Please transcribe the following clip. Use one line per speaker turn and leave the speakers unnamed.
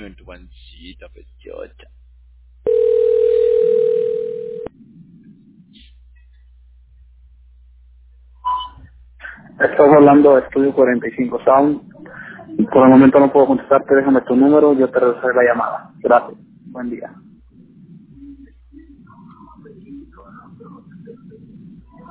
en tu pancita, preciosa.
Estás hablando de Estudio 45 Sound. Por el momento no puedo contestarte, déjame tu número, yo te regresaré la llamada. Gracias. Buen día.